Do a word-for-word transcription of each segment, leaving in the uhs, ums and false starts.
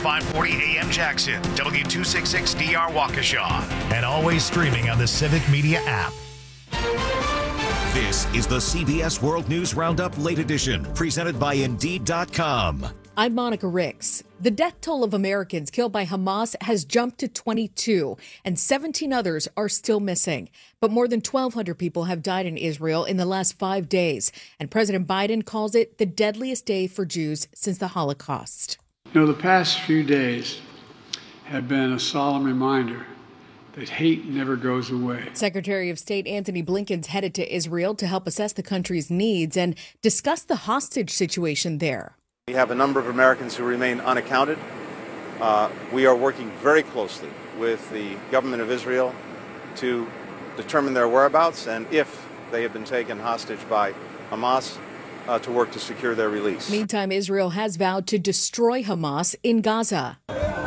five forty A M Jackson, W two sixty-six D R Waukesha, and always streaming on the Civic Media app. This is the C B S World News Roundup Late Edition, presented by Indeed dot com. I'm Monica Ricks. The death toll of Americans killed by Hamas has jumped to twenty-two, and seventeen others are still missing. But more than twelve hundred people have died in Israel in the last five days, and President Biden calls it the deadliest day for Jews since the Holocaust. You know, the past few days have been a solemn reminder that hate never goes away. Secretary of State Antony Blinken's headed to Israel to help assess the country's needs and discuss the hostage situation there. We have a number of Americans who remain unaccounted. Uh, we are working very closely with the government of Israel to determine their whereabouts and if they have been taken hostage by Hamas, uh, to work to secure their release. Meantime, Israel has vowed to destroy Hamas in Gaza.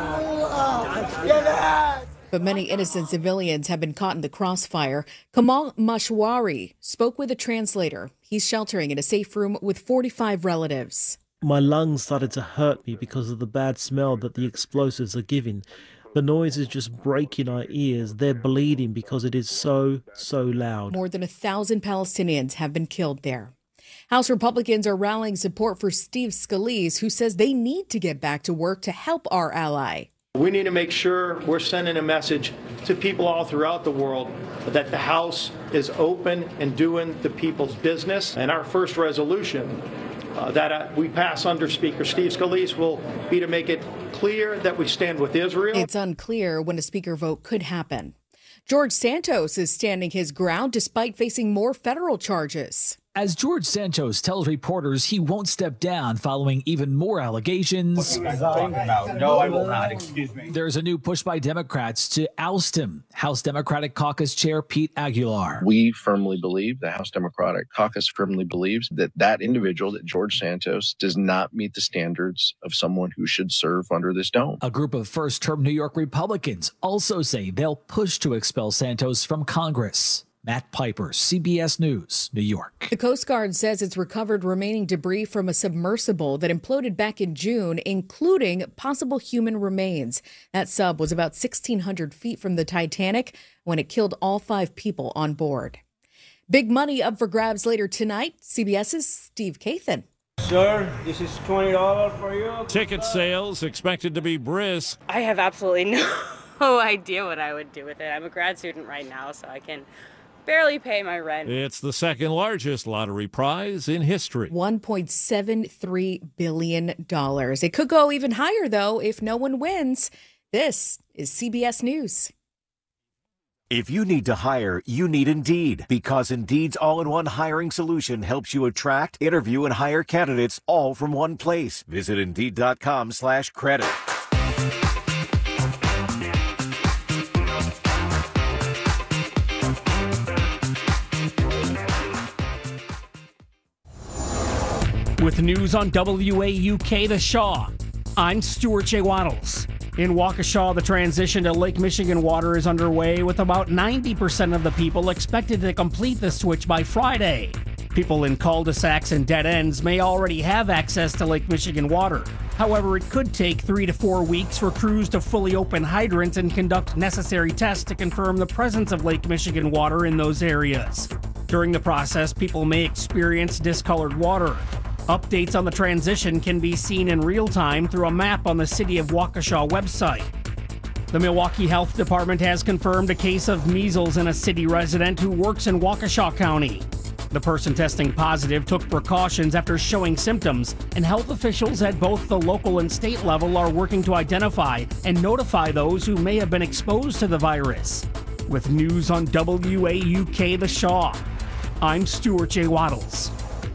But many innocent civilians have been caught in the crossfire. Kamal Mashwari spoke with a translator. He's sheltering in a safe room with forty-five relatives. My lungs started to hurt me because of the bad smell that the explosives are giving. The noise is just breaking our ears. They're bleeding because it is so, so loud. More than a thousand Palestinians have been killed there. House Republicans are rallying support for Steve Scalise, who says they need to get back to work to help our ally. We need to make sure we're sending a message to people all throughout the world that the House is open and doing the people's business. And our first resolution Uh, that uh, we pass under Speaker Steve Scalise will be to make it clear that we stand with Israel. It's unclear when a speaker vote could happen. George Santos is standing his ground despite facing more federal charges. As George Santos tells reporters he won't step down following even more allegations. What are you guys talking about? No, I will not. Excuse me. There's a new push by Democrats to oust him. House Democratic Caucus Chair Pete Aguilar. We firmly believe, the House Democratic Caucus firmly believes, that that individual, that George Santos, does not meet the standards of someone who should serve under this dome. A group of first-term New York Republicans also say they'll push to expel Santos from Congress. Matt Piper, C B S News, New York. The Coast Guard says it's recovered remaining debris from a submersible that imploded back in June, including possible human remains. That sub was about sixteen hundred feet from the Titanic when it killed all five people on board. Big money up for grabs later tonight. CBS's Steve Kathan. Sir, this is twenty dollars for you. Ticket sales expected to be brisk. I have absolutely no idea what I would do with it. I'm a grad student right now, so I can barely pay my rent. It's the second largest lottery prize in history. one point seven three billion dollars. It could go even higher, though, if no one wins. This is C B S News. If you need to hire, you need Indeed, because Indeed's all-in-one hiring solution helps you attract, interview, and hire candidates all from one place. Visit Indeed.com slash credit. With news on W A U K The Shaw, I'm Stuart J. Waddles. In Waukesha, the transition to Lake Michigan water is underway, with about ninety percent of the people expected to complete the switch by Friday. People in cul-de-sacs and dead ends may already have access to Lake Michigan water. However, it could take three to four weeks for crews to fully open hydrants and conduct necessary tests to confirm the presence of Lake Michigan water in those areas. During the process, people may experience discolored water. Updates on the transition can be seen in real time through a map on the City of Waukesha website. The Milwaukee Health Department has confirmed a case of measles in a city resident who works in Waukesha County. The person testing positive took precautions after showing symptoms, and health officials at both the local and state level are working to identify and notify those who may have been exposed to the virus. With news on W A U K The Shaw, I'm Stuart J. Waddles.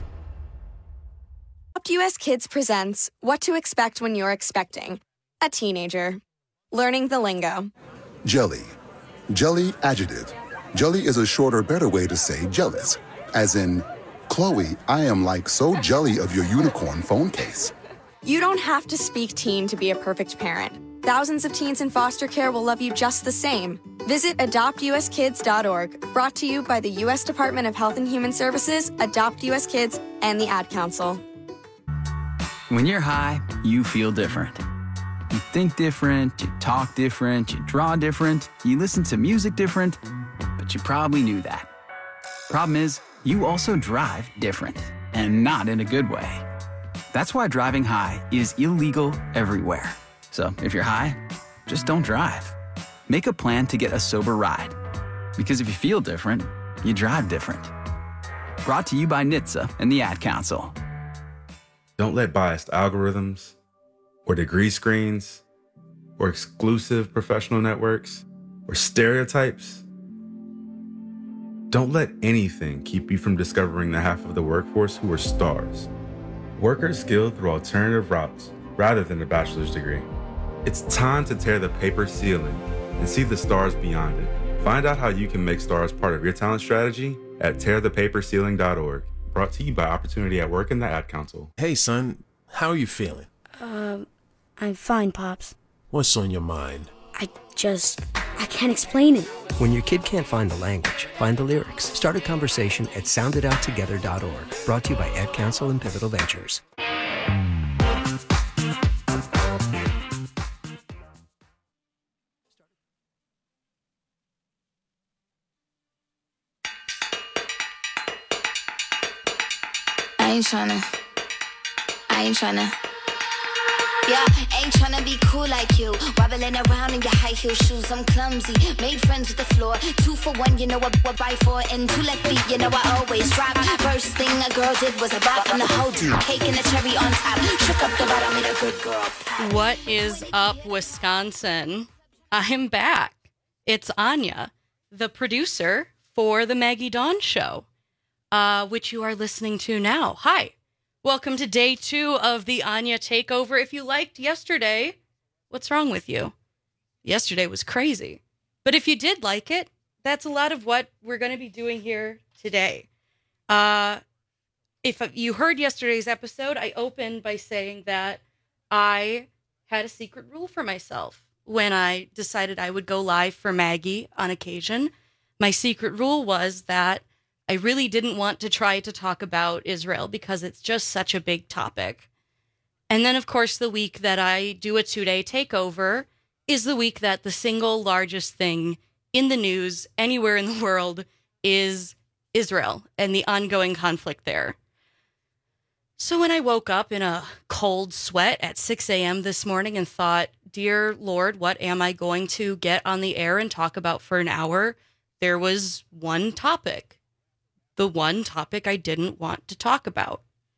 U S Kids presents What to Expect When You're Expecting a Teenager. Learning the lingo. Jelly. Jelly adjective. Jelly is a shorter, better way to say jealous. As in, Chloe, I am like so jelly of your unicorn phone case. You don't have to speak teen to be a perfect parent. Thousands of teens in foster care will love you just the same. Visit adopt U S kids dot org, brought to you by the U S Department of Health and Human Services, Adopt U S Kids, and the Ad Council. When you're high, you feel different. You think different, you talk different, you draw different, you listen to music different, but you probably knew that. Problem is, you also drive different, and not in a good way. That's why driving high is illegal everywhere. So if you're high, just don't drive. Make a plan to get a sober ride. Because if you feel different, you drive different. Brought to you by N H T S A and the Ad Council. Don't let biased algorithms or degree screens or exclusive professional networks or stereotypes. Don't let anything keep you from discovering the half of the workforce who are stars. Workers skilled through alternative routes rather than a bachelor's degree. It's time to tear the paper ceiling and see the stars beyond it. Find out how you can make stars part of your talent strategy at tear the paper ceiling dot org. Brought to you by Opportunity at Work and the Ad Council. Hey, son. How are you feeling? Um, I'm fine, Pops. What's on your mind? I just... I can't explain it. When your kid can't find the language, find the lyrics. Start a conversation at sound it out together dot org. Brought to you by Ad Council and Pivotal Ventures. I ain't tryna, I ain't tryna, yeah, ain't tryna be cool like you. Wobbling around in your high heel shoes, I'm clumsy. Made friends with the floor, two for one, you know what, what buy for. And two left feet, you know I always drop. First thing a girl did was a bop on the whole dude. Cake and a cherry on top, shook up the bottom, made a good girl. What is up, Wisconsin? I'm back. It's Anya, the producer for the Maggie Dawn Show. Uh, which you are listening to now. Hi. Welcome to day two of the Anya Takeover. If you liked yesterday, what's wrong with you? Yesterday was crazy. But if you did like it, that's a lot of what we're going to be doing here today. Uh, if you heard yesterday's episode, I opened by saying that I had a secret rule for myself when I decided I would go live for Maggie on occasion. My secret rule was that I really didn't want to try to talk about Israel because it's just such a big topic. And then, of course, the week that I do a two-day takeover is the week that the single largest thing in the news anywhere in the world is Israel and the ongoing conflict there. So when I woke up in a cold sweat at six a.m. this morning and thought, dear Lord, what am I going to get on the air and talk about for an hour? There was one topic. The one topic I didn't want to talk about.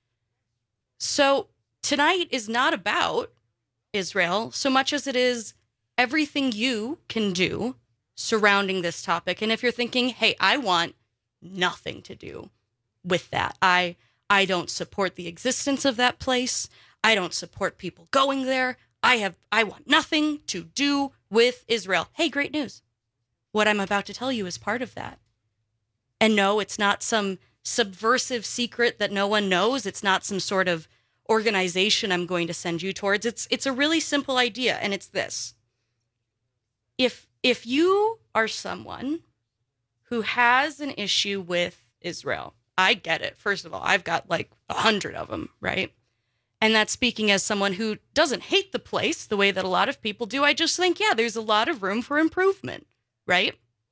So tonight is not about Israel so much as it is everything you can do surrounding this topic. And if you're thinking, hey, I want nothing to do with that. I I don't support the existence of that place. I don't support people going there. I have I want nothing to do with Israel. Hey, great news. What I'm about to tell you is part of that. And no, it's not some subversive secret that no one knows. It's not some sort of organization I'm going to send you towards. It's it's a really simple idea, and it's this. If if you are someone who has an issue with Israel, I get it. First of all, I've got like a hundred of them, right? And that's speaking as someone who doesn't hate the place the way that a lot of people do. I just think, yeah, there's a lot of room for improvement, right?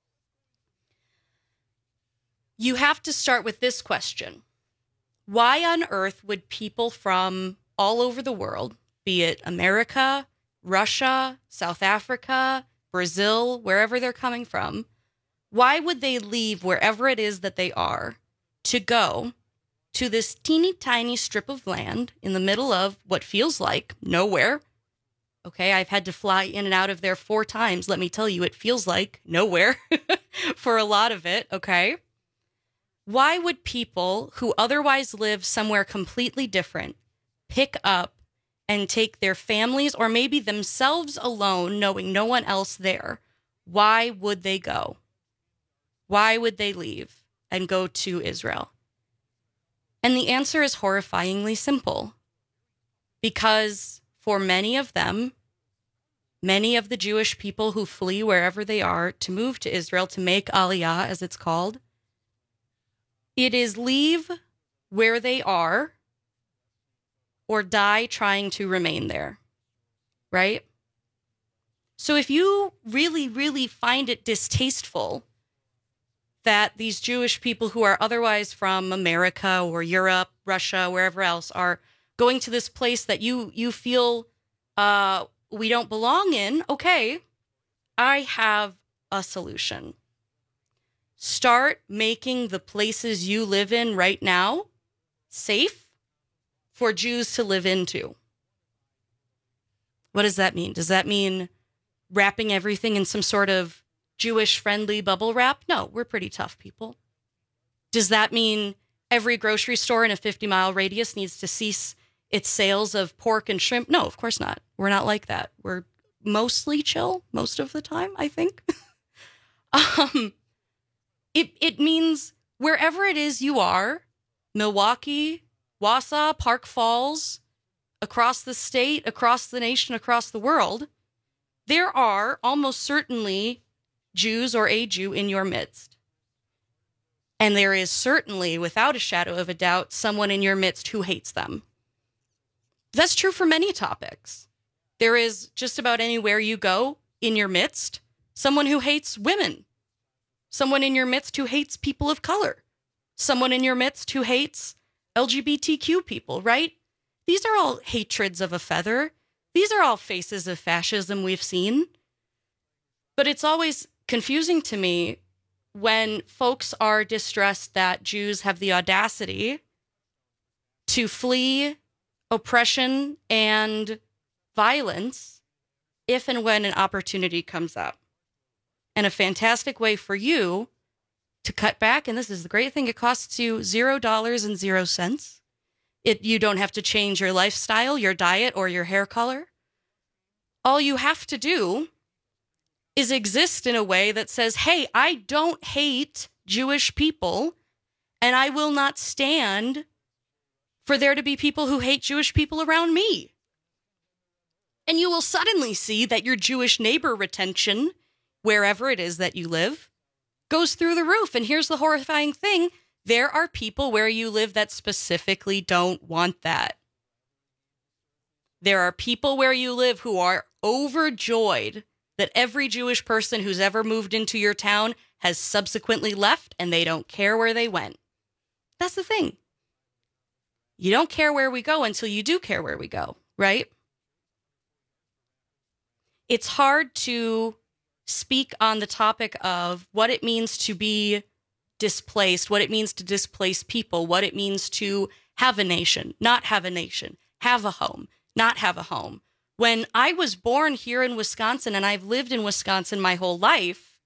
You have to start with this question. Why on earth would people from all over the world, be it America, Russia, South Africa, Brazil, wherever they're coming from, why would they leave wherever it is that they are to go to this teeny tiny strip of land in the middle of what feels like nowhere? Okay, I've had to fly in and out of there four times. Let me tell you, it feels like nowhere for a lot of it, okay? Why would people who otherwise live somewhere completely different pick up and take their families or maybe themselves alone, knowing no one else there? Why would they go? Why would they leave and go to Israel? And the answer is horrifyingly simple. Because for many of them, many of the Jewish people who flee wherever they are to move to Israel, to make Aliyah, as it's called, it is leave where they are or die trying to remain there, right? So if you really, really find it distasteful that these Jewish people who are otherwise from America or Europe, Russia, wherever else, are going to this place that you you feel uh, we don't belong in, okay, I have a solution. Start making the places you live in right now safe for Jews to live into. What does that mean? Does that mean wrapping everything in some sort of Jewish-friendly bubble wrap? No, we're pretty tough people. Does that mean every grocery store in a fifty-mile radius needs to cease its sales of pork and shrimp? No, of course not. We're not like that. We're mostly chill most of the time, I think. um, it it means wherever it is you are, Milwaukee, Wausau, Park Falls, across the state, across the nation, across the world, there are almost certainly Jews or a Jew in your midst. And there is certainly, without a shadow of a doubt, someone in your midst who hates them. That's true for many topics. There is just about anywhere you go in your midst, someone who hates women, someone in your midst who hates people of color, someone in your midst who hates L G B T Q people, right? These are all hatreds of a feather. These are all faces of fascism we've seen. But it's always confusing to me when folks are distressed that Jews have the audacity to flee oppression and violence if and when an opportunity comes up. And a fantastic way for you to cut back, and this is the great thing, it costs you zero dollars and zero cents. It, you don't have to change your lifestyle, your diet, or your hair color. All you have to do is exist in a way that says, hey, I don't hate Jewish people, and I will not stand for there to be people who hate Jewish people around me. And you will suddenly see that your Jewish neighbor retention, wherever it is that you live, goes through the roof. And here's the horrifying thing. There are people where you live that specifically don't want that. There are people where you live who are overjoyed that every Jewish person who's ever moved into your town has subsequently left, and they don't care where they went. That's the thing. You don't care where we go until you do care where we go, right? It's hard to speak on the topic of what it means to be displaced, what it means to displace people, what it means to have a nation, not have a nation, have a home, not have a home. When I was born here in Wisconsin, and I've lived in Wisconsin my whole life,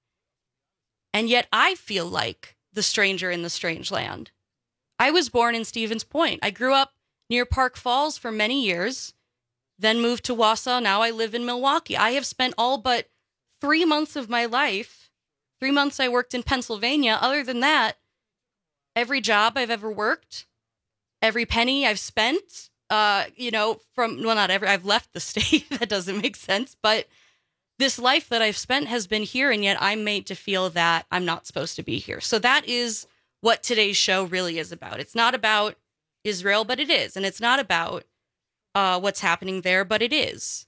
and yet I feel like the stranger in the strange land. I was born in Stevens Point. I grew up near Park Falls for many years, then moved to Wausau. Now I live in Milwaukee. I have spent all but three months of my life, three months I worked in Pennsylvania. Other than that, every job I've ever worked, every penny I've spent, uh, you know, from, well, not every, I've left the state. That doesn't make sense. But this life that I've spent has been here, and yet I'm made to feel that I'm not supposed to be here. So that is what today's show really is about. It's not about Israel, but it is. And it's not about uh, what's happening there, but it is.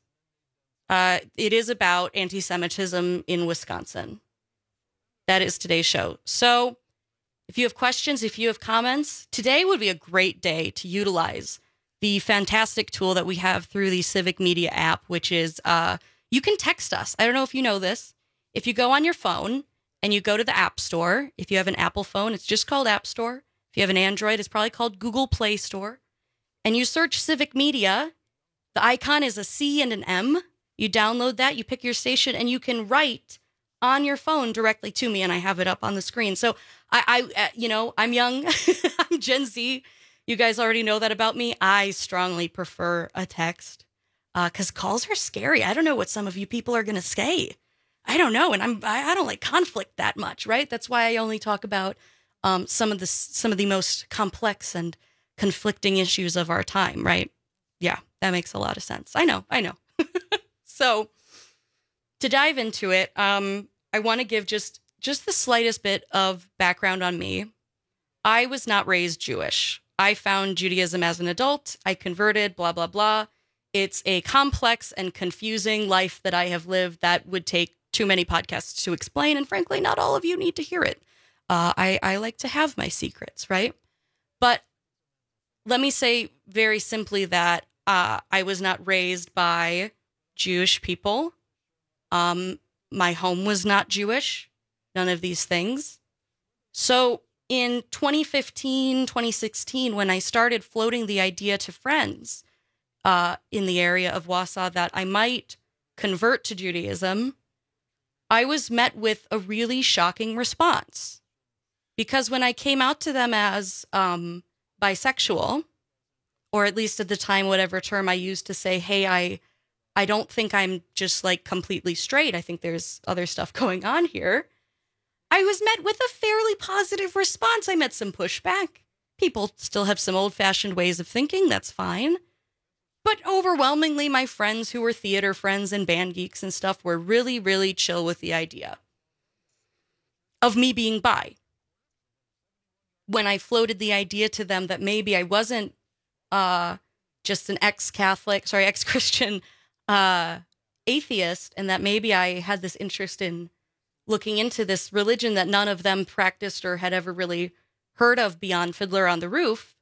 Uh, it is about anti-Semitism in Wisconsin. That is today's show. So if you have questions, if you have comments, today would be a great day to utilize the fantastic tool that we have through the Civic Media app, which is uh, you can text us. I don't know if you know this. If you go on your phone and you go to the App Store, if you have an Apple phone, it's just called App Store. If you have an Android, it's probably called Google Play Store. And you search Civic Media, the icon is a C and an M. You download that, you pick your station, and you can write on your phone directly to me, and I have it up on the screen. So I, I uh, you know, I'm young. I'm Gen Z. You guys already know that about me. I strongly prefer a text because uh, calls are scary. I don't know what some of you people are going to say. I don't know, and I'm I, I don't like conflict that much, right? That's why I only talk about um, some of the some of the most complex and conflicting issues of our time, right? Yeah, that makes a lot of sense. I know, I know. So to dive into it, um, I want to give just just the slightest bit of background on me. I was not raised Jewish. I found Judaism as an adult. I converted, blah, blah, blah. It's a complex and confusing life that I have lived that would take too many podcasts to explain. And frankly, not all of you need to hear it. Uh, I, I like to have my secrets, right? But let me say very simply that uh, I was not raised by Jewish people. Um, my home was not Jewish. None of these things. So in twenty fifteen, twenty sixteen, when I started floating the idea to friends uh, in the area of Wausau that I might convert to Judaism, I was met with a really shocking response. Because when I came out to them as um, bisexual, or at least at the time, whatever term I used to say, hey, I, I don't think I'm just like completely straight. I think there's other stuff going on here. I was met with a fairly positive response. I met some pushback. People still have some old-fashioned ways of thinking. That's fine. But overwhelmingly, my friends who were theater friends and band geeks and stuff were really, really chill with the idea of me being bi. When I floated the idea to them that maybe I wasn't uh, just an ex-Catholic, sorry, ex-Christian uh, atheist, and that maybe I had this interest in looking into this religion that none of them practiced or had ever really heard of beyond Fiddler on the Roof,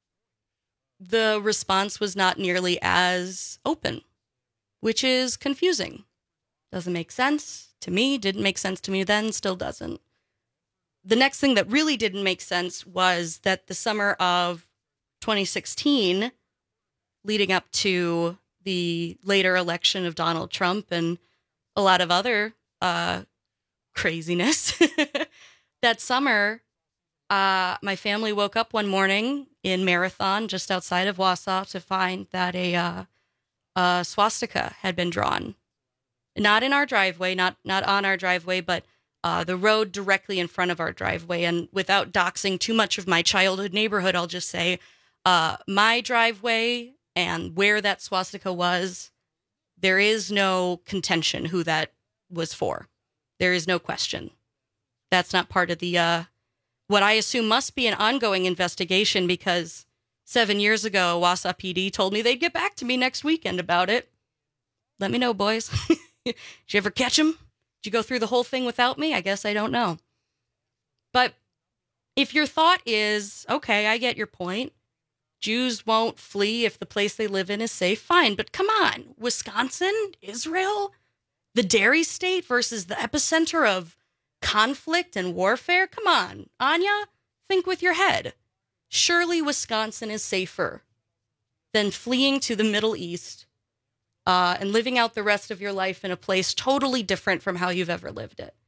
the response was not nearly as open, which is confusing. Doesn't make sense to me, didn't make sense to me then, still doesn't. The next thing that really didn't make sense was that the summer of twenty sixteen, leading up to the later election of Donald Trump and a lot of other uh, craziness, that summer, uh, my family woke up one morning in Marathon, just outside of Wausau, to find that a, uh, a swastika had been drawn. Not in our driveway, not not on our driveway, but uh, the road directly in front of our driveway. And without doxing too much of my childhood neighborhood, I'll just say uh, my driveway and where that swastika was, there is no contention who that was for. There is no question. That's not part of the, uh, what I assume must be an ongoing investigation, because seven years ago, Wausau P D told me they'd get back to me next weekend about it. Let me know, boys. Did you ever catch them? Did you go through the whole thing without me? I guess I don't know. But if your thought is, okay, I get your point. Jews won't flee if the place they live in is safe. Fine, but come on. Wisconsin? Israel? The dairy state versus the epicenter of conflict and warfare? Come on, Anya, think with your head. Surely Wisconsin is safer than fleeing to the Middle East uh, and living out the rest of your life in a place totally different from how you've ever lived it.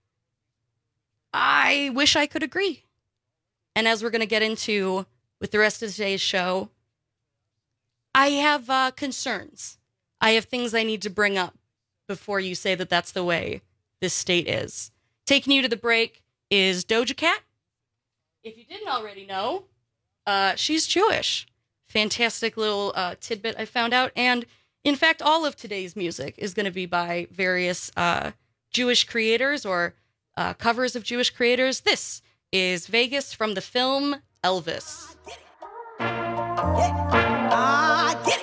I wish I could agree. And as we're going to get into with the rest of today's show, I have uh, concerns. I have things I need to bring up before you say that that's the way this state is. Taking you to the break is Doja Cat. If you didn't already know, uh, she's Jewish. Fantastic little uh, tidbit I found out. And in fact, all of today's music is going to be by various uh, Jewish creators or uh, covers of Jewish creators. This is Vegas from the film Elvis. I get it.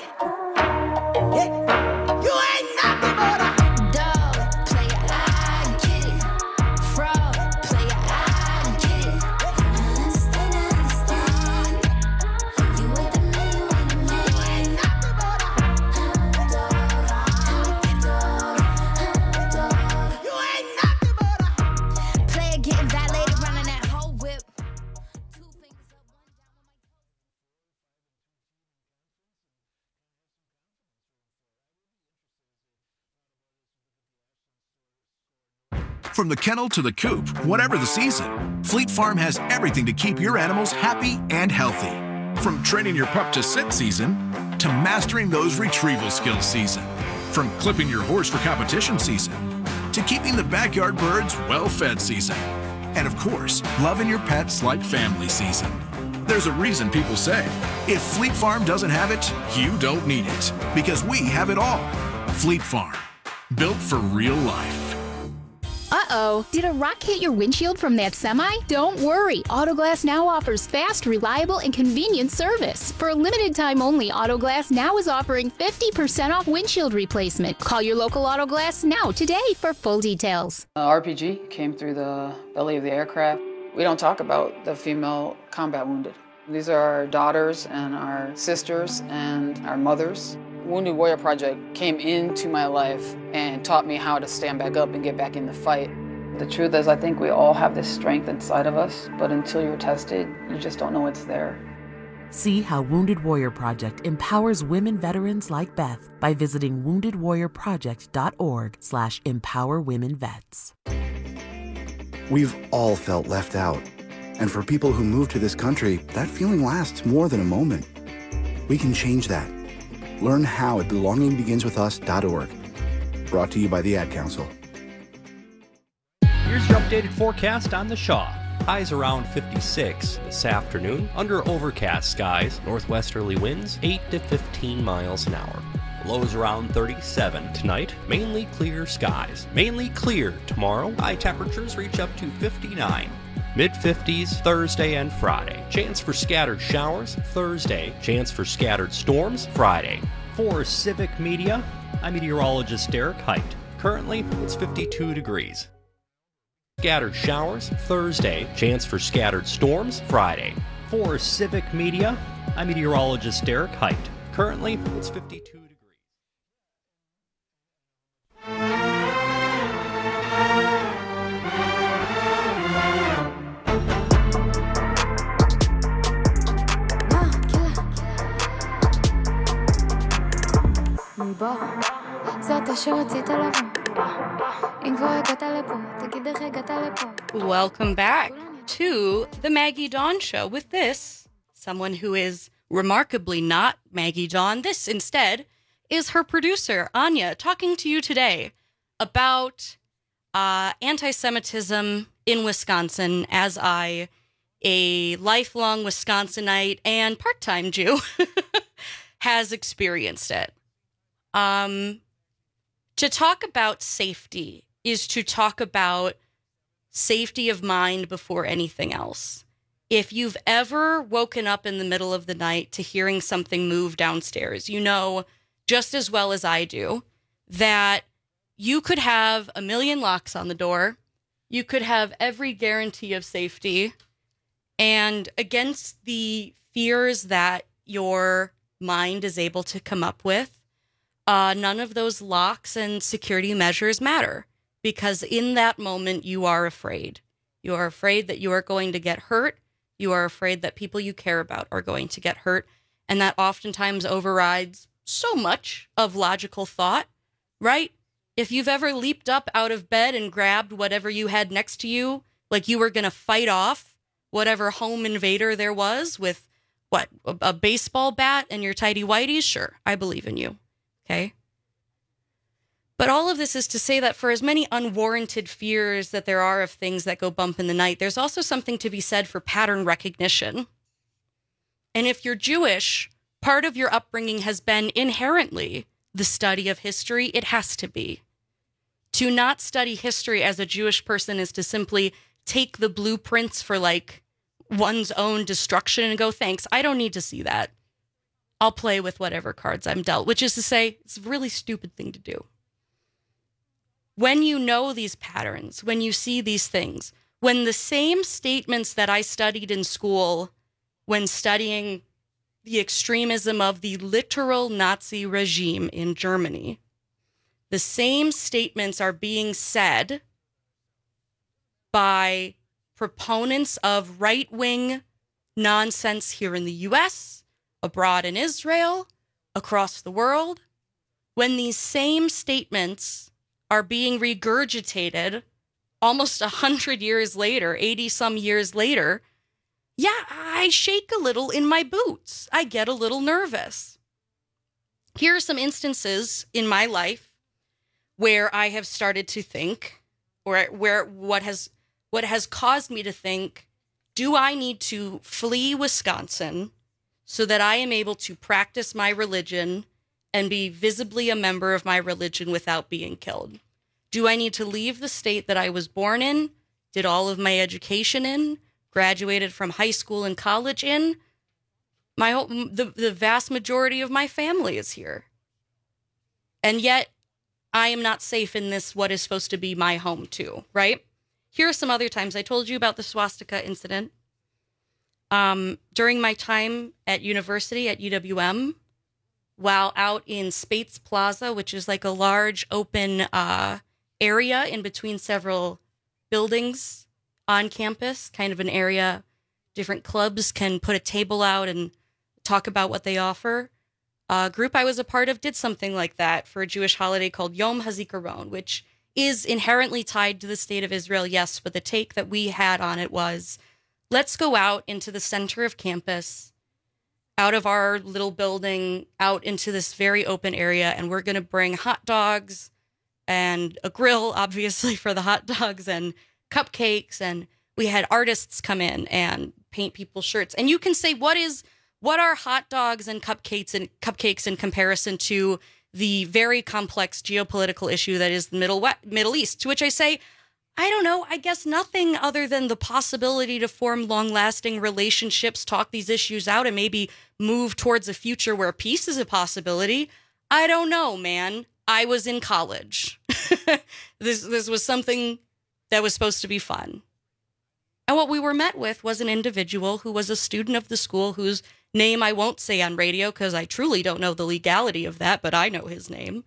Yeah. You ain't nothing but a dog player. I get it. Fraud player. I get it. Understand, understand. You ain't the man, you ain't the man. You ain't nothing but a dog. Dog, dog. You ain't nothing but a player getting violated, running that whole whip. From the kennel to the coop, whatever the season, Fleet Farm has everything to keep your animals happy and healthy. From training your pup to sit season, to mastering those retrieval skills season. From clipping your horse for competition season, to keeping the backyard birds well-fed season. And of course, loving your pets like family season. There's a reason people say, if Fleet Farm doesn't have it, you don't need it. Because we have it all. Fleet Farm, built for real life. Uh-oh, did a rock hit your windshield from that semi? Don't worry, Autoglass Now offers fast, reliable, and convenient service. For a limited time only, Autoglass Now is offering fifty percent off windshield replacement. Call your local Autoglass Now today for full details. Uh, R P G came through the belly of the aircraft. We don't talk about the female combat wounded. These are our daughters and our sisters and our mothers. Wounded Warrior Project came into my life and taught me how to stand back up and get back in the fight. The truth is, I think we all have this strength inside of us, but until you're tested, you just don't know it's there. See how Wounded Warrior Project empowers women veterans like Beth by visiting wounded warrior project dot org slash empower women vets. We've all felt left out. And for people who move to this country, that feeling lasts more than a moment. We can change that. Learn how at belonging begins with us dot org. Brought to you by the Ad Council. Here's your updated forecast on the Shaw. Highs around fifty-six this afternoon, under overcast skies, northwesterly winds eight to fifteen miles an hour. Lows around thirty-seven tonight, mainly clear skies. Mainly clear tomorrow, high temperatures reach up to fifty-nine. Mid-fifties Thursday and Friday. Chance for scattered showers Thursday. Chance for scattered storms Friday. For Civic Media, I'm meteorologist Derek Height. Currently, it's fifty-two degrees. Scattered showers Thursday. Chance for scattered storms Friday. For Civic Media, I'm meteorologist Derek Height. Currently, it's fifty-two degrees. Welcome back to the Maggie Dawn Show with this, someone who is remarkably not Maggie Dawn. This instead is her producer, Anya, talking to you today about uh, anti-Semitism in Wisconsin as I, a lifelong Wisconsinite and part-time Jew, has experienced it. Um, to talk about safety is to talk about safety of mind before anything else. If you've ever woken up in the middle of the night to hearing something move downstairs, you know just as well as I do that you could have a million locks on the door, you could have every guarantee of safety, and against the fears that your mind is able to come up with, Uh, none of those locks and security measures matter, because in that moment you are afraid. You are afraid that you are going to get hurt. You are afraid that people you care about are going to get hurt. And that oftentimes overrides so much of logical thought, right? If you've ever leaped up out of bed and grabbed whatever you had next to you, like you were going to fight off whatever home invader there was with, what, a, a baseball bat and your tighty whities, sure, I believe in you. Okay. But all of this is to say that for as many unwarranted fears that there are of things that go bump in the night, there's also something to be said for pattern recognition. And if you're Jewish, part of your upbringing has been inherently the study of history. It has to be. To not study history as a Jewish person is to simply take the blueprints for like one's own destruction and go, thanks, I don't need to see that. I'll play with whatever cards I'm dealt, which is to say, it's a really stupid thing to do. When you know these patterns, when you see these things, when the same statements that I studied in school when studying the extremism of the literal Nazi regime in Germany, the same statements are being said by proponents of right-wing nonsense here in the U S, abroad in Israel, across the world, when these same statements are being regurgitated almost a hundred years later, eighty some years later, yeah, I shake a little in my boots. I get a little nervous. Here are some instances in my life where I have started to think, or where what has what has caused me to think, do I need to flee Wisconsin so that I am able to practice my religion and be visibly a member of my religion without being killed? Do I need to leave the state that I was born in, did all of my education in, graduated from high school and college in? My whole, the, the vast majority of my family is here. And yet, I am not safe in this, what is supposed to be my home too, right? Here are some other times. I told you about the swastika incident. Um, during my time at university at U W M, while out in Spates Plaza, which is like a large open uh, area in between several buildings on campus, kind of an area different clubs can put a table out and talk about what they offer. A group I was a part of did something like that for a Jewish holiday called Yom HaZikaron, which is inherently tied to the state of Israel, yes, but the take that we had on it was, let's go out into the center of campus, out of our little building, out into this very open area, and we're going to bring hot dogs and a grill, obviously, for the hot dogs, and cupcakes, and we had artists come in and paint people's shirts. And you can say, what is what are hot dogs and cupcakes and cupcakes in comparison to the very complex geopolitical issue that is the Middle West, Middle East? To which I say, I don't know, I guess nothing other than the possibility to form long-lasting relationships, talk these issues out, and maybe move towards a future where peace is a possibility. I don't know, man. I was in college. this this was something that was supposed to be fun. And what we were met with was an individual who was a student of the school whose name I won't say on radio because I truly don't know the legality of that, but I know his name.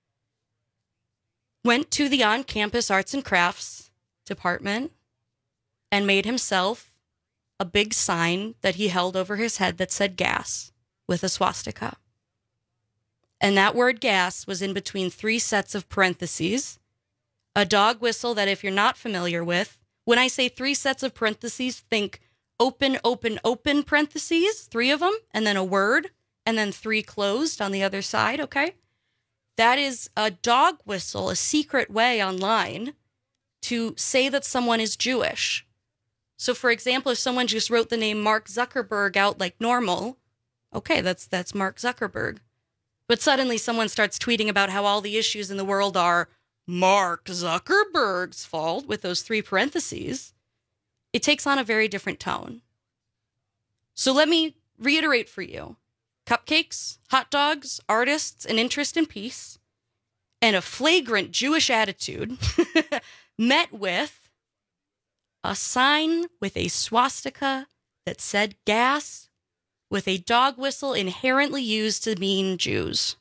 Went to the on-campus arts and crafts department and made himself a big sign that he held over his head that said gas with a swastika. And that word gas was in between three sets of parentheses, a dog whistle that if you're not familiar with, when I say three sets of parentheses, think open, open, open parentheses, three of them, and then a word, and then three closed on the other side, okay? That is a dog whistle, a secret way online to say that someone is Jewish. So, for example, if someone just wrote the name Mark Zuckerberg out like normal, okay, that's that's Mark Zuckerberg. But suddenly someone starts tweeting about how all the issues in the world are Mark Zuckerberg's fault with those three parentheses, it takes on a very different tone. So let me reiterate for you. Cupcakes, hot dogs, artists, an interest in peace, and a flagrant Jewish attitude met with a sign with a swastika that said gas with a dog whistle inherently used to mean Jews.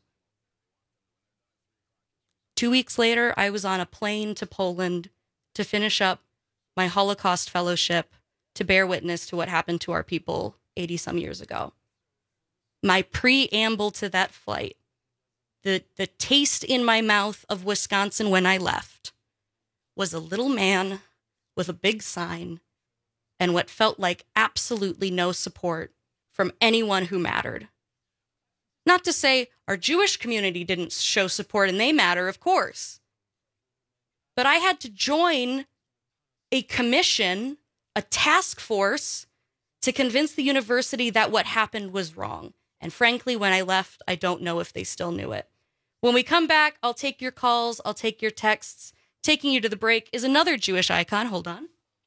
Two weeks later, I was on a plane to Poland to finish up my Holocaust fellowship to bear witness to what happened to our people eighty-some years ago. My preamble to that flight, the, the taste in my mouth of Wisconsin when I left, was a little man with a big sign and what felt like absolutely no support from anyone who mattered. Not to say our Jewish community didn't show support and they matter, of course. But I had to join a commission, a task force, to convince the university that what happened was wrong. And frankly, when I left, I don't know if they still knew it. When we come back, I'll take your calls, I'll take your texts. Taking you to the break is another Jewish icon. Hold on.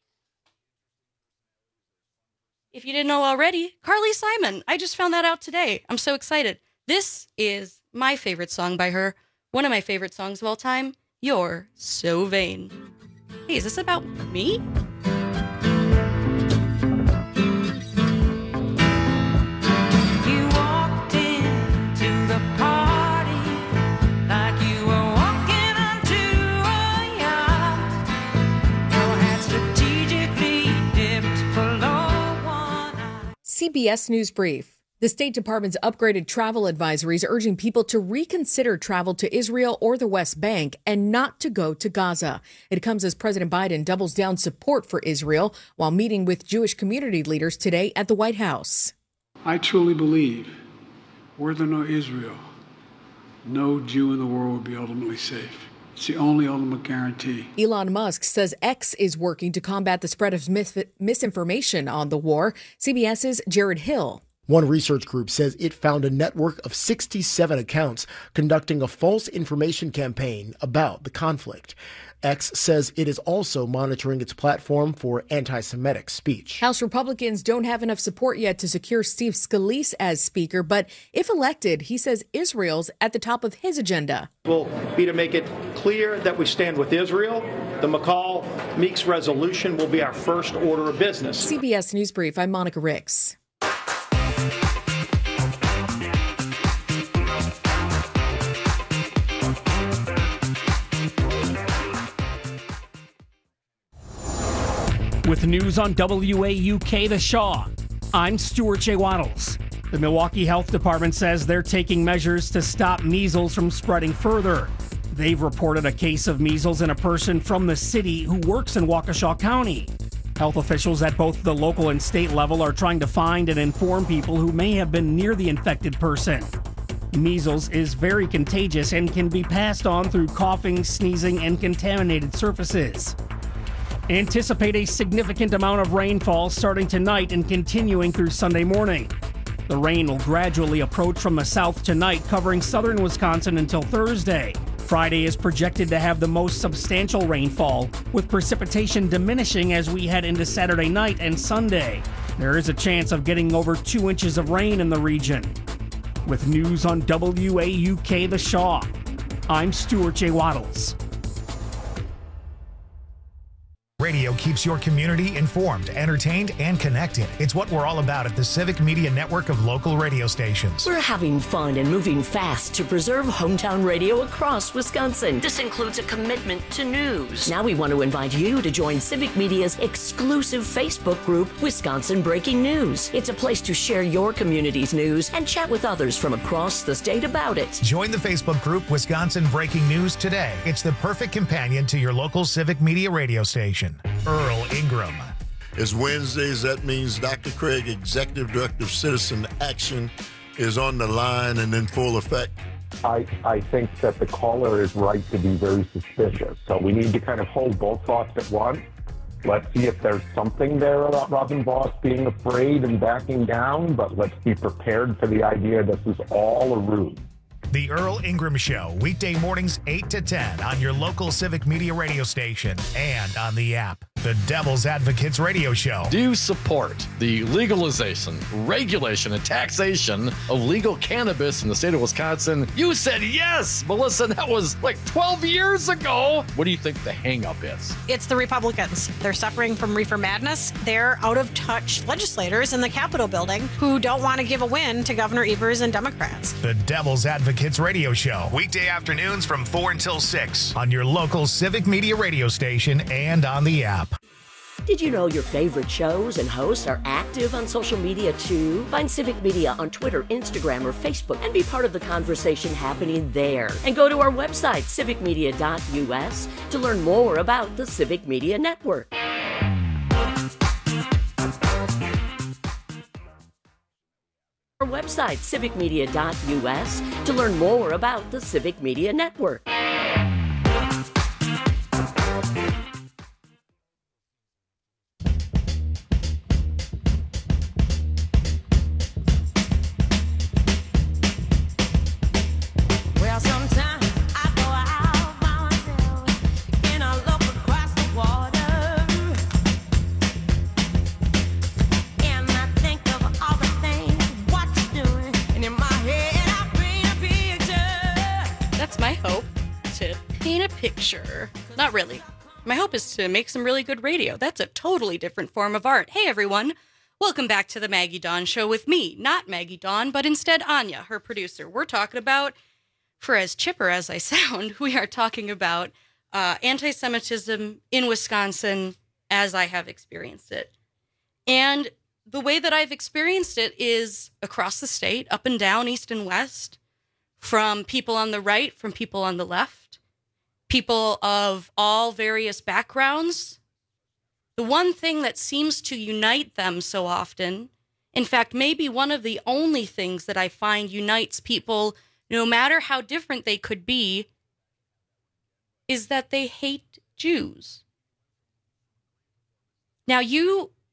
If you didn't know already, Carly Simon. I just found that out today. I'm so excited. This is my favorite song by her. One of my favorite songs of all time. You're So Vain. Hey, is this about me? You walked into the party like you were walking onto a yacht. Your hat strategically dipped below one eye. C B S News Brief. The State Department's upgraded travel advisories urging people to reconsider travel to Israel or the West Bank and not to go to Gaza. It comes as President Biden doubles down support for Israel while meeting with Jewish community leaders today at the White House. I truly believe, were there no Israel, no Jew in the world would be ultimately safe. It's the only ultimate guarantee. Elon Musk says X is working to combat the spread of mis- misinformation on the war. CBS's Jared Hill. One research group says it found a network of sixty-seven accounts conducting a false information campaign about the conflict. X says it is also monitoring its platform for anti-Semitic speech. House Republicans don't have enough support yet to secure Steve Scalise as Speaker, but if elected, he says Israel's at the top of his agenda. Will be to make it clear that we stand with Israel. The McCall-Meeks resolution will be our first order of business. C B S News Brief, I'm Monica Ricks. With news on W A U K The Shaw, I'm Stuart J. Waddles. The Milwaukee Health Department says they're taking measures to stop measles from spreading further. They've reported a case of measles in a person from the city who works in Waukesha County. Health officials at both the local and state level are trying to find and inform people who may have been near the infected person. Measles is very contagious and can be passed on through coughing, sneezing, and contaminated surfaces. Anticipate a significant amount of rainfall starting tonight and continuing through Sunday morning. The rain will gradually approach from the south tonight, covering southern Wisconsin until Thursday. Friday is projected to have the most substantial rainfall, with precipitation diminishing as we head into Saturday night and Sunday. There is a chance of getting over two inches of rain in the region. With news on W A U K The Shaw, I'm Stuart J. Waddles. Radio keeps your community informed, entertained, and connected. It's what we're all about at the Civic Media Network of local radio stations. We're having fun and moving fast to preserve hometown radio across Wisconsin. This includes a commitment to news. Now we want to invite you to join Civic Media's exclusive Facebook group, Wisconsin Breaking News. It's a place to share your community's news and chat with others from across the state about it. Join the Facebook group, Wisconsin Breaking News, today. It's the perfect companion to your local Civic Media radio station. Earl Ingram. It's Wednesdays. That means Doctor Craig, Executive Director of Citizen Action, is on the line and in full effect. I, I think that the caller is right to be very suspicious. So we need to kind of hold both thoughts at once. Let's see if there's something there about Robin Voss being afraid and backing down, but let's be prepared for the idea this is all a ruse. The Earl Ingram Show, weekday mornings eight to ten on your local Civic Media radio station and on the app. The Devil's Advocates Radio Show. Do you support the legalization, regulation, and taxation of legal cannabis in the state of Wisconsin? You said yes, Melissa. That was like twelve years ago. What do you think the hang-up is? It's the Republicans. They're suffering from reefer madness. They're out-of-touch legislators in the Capitol building who don't want to give a win to Governor Evers and Democrats. The Devil's Advocates Radio Show, weekday afternoons from four until six on your local Civic Media radio station and on the app. Did you know your favorite shows and hosts are active on social media too? Find Civic Media on Twitter, Instagram, or Facebook and be part of the conversation happening there. And go to our website, civic media dot u s, to learn more about the Civic Media Network. Our website, civic media dot u s, to learn more about the Civic Media Network. Well, sometimes I go out by myself and I look across the water and I think of all the things what you're doing, and in my head I paint a picture. That's my hope, to paint a picture. Not really. My hope is to make some really good radio. That's a totally different form of art. Hey, everyone. Welcome back to the Maggie Dawn Show with me. Not Maggie Dawn, but instead Anya, her producer. We're talking about, for as chipper as I sound, we are talking about uh, anti-Semitism in Wisconsin as I have experienced it. And the way that I've experienced it is across the state, up and down, east and west, from people on the right, from people on the left, people of all various backgrounds. The one thing that seems to unite them so often, in fact, maybe one of the only things that I find unites people, no matter how different they could be, is that they hate Jews. Now, you,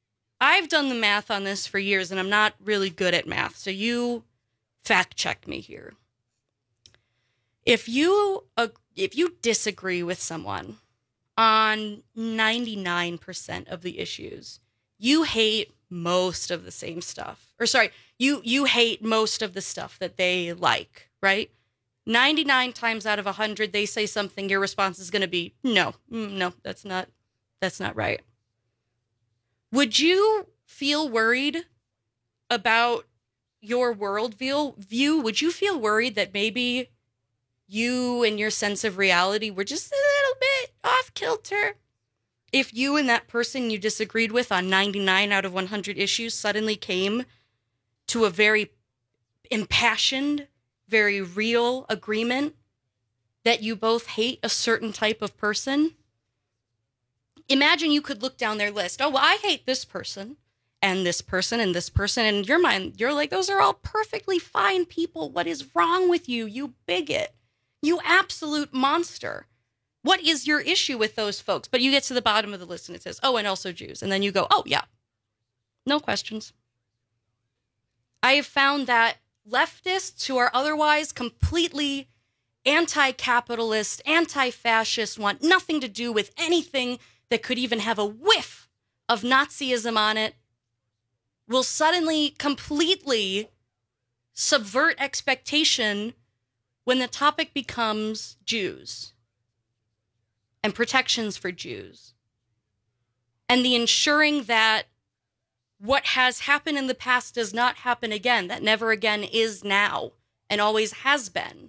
I've done the math on this for years, and I'm not really good at math, so you fact check me here. If you uh, if you disagree with someone on ninety-nine percent of the issues, you hate most of the same stuff. Or sorry, you you hate most of the stuff that they like, right? ninety-nine times out of one hundred, they say something, your response is going to be, no, mm, no, that's not, that's not right. Would you feel worried about your worldview? View? Would you feel worried that maybe you and your sense of reality were just a little bit off kilter if you and that person you disagreed with on ninety-nine out of one hundred issues suddenly came to a very impassioned, very real agreement that you both hate a certain type of person? Imagine you could look down their list. Oh, well, I hate this person and this person and this person. And in your mind, you're like, those are all perfectly fine people. What is wrong with you, you bigot? You absolute monster. What is your issue with those folks? But you get to the bottom of the list and it says, oh, and also Jews. And then you go, oh, yeah. No questions. I have found that leftists who are otherwise completely anti-capitalist, anti-fascist, want nothing to do with anything that could even have a whiff of Nazism on it, will suddenly completely subvert expectation when the topic becomes Jews and protections for Jews and the ensuring that what has happened in the past does not happen again, that never again is now and always has been.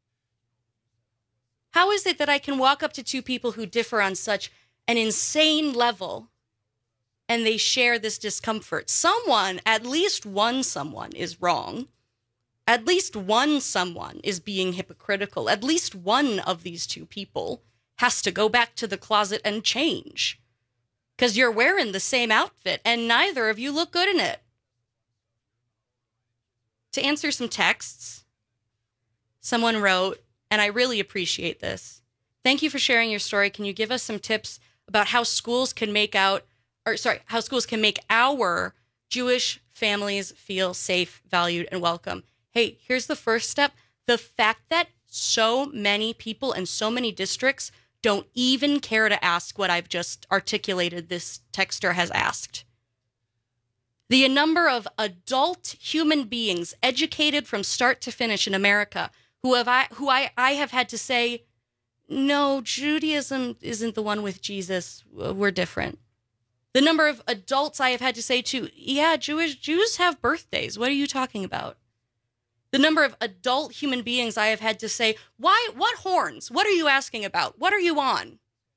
How is it that I can walk up to two people who differ on such an insane level and they share this discomfort? Someone, at least one someone, is wrong. At least one someone is being hypocritical. At least one of these two people has to go back to the closet and change. Because you're wearing the same outfit and neither of you look good in it. To answer some texts, someone wrote, and I really appreciate this. Thank you for sharing your story. Can you give us some tips about how schools can make out, or sorry, how schools can make our Jewish families feel safe, valued, and welcome? Hey, here's the first step. The fact that so many people and so many districts don't even care to ask what I've just articulated this texter has asked. The number of adult human beings educated from start to finish in America who have I who I, I have had to say, no, Judaism isn't the one with Jesus. We're different. The number of adults I have had to say to, yeah, Jewish Jews have birthdays. What are you talking about? The number of adult human beings I have had to say, why, what horns? What are you asking about? What are you on?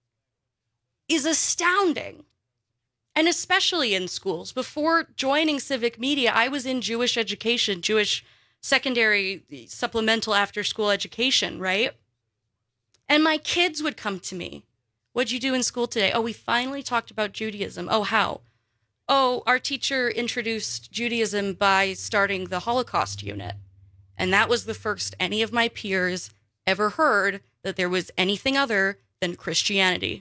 Is astounding. And especially in schools. Before joining Civic Media, I was in Jewish education, Jewish secondary supplemental after school education, right? And my kids would come to me. What'd you do in school today? Oh, we finally talked about Judaism. Oh, how? Oh, our teacher introduced Judaism by starting the Holocaust unit. And that was the first any of my peers ever heard that there was anything other than Christianity.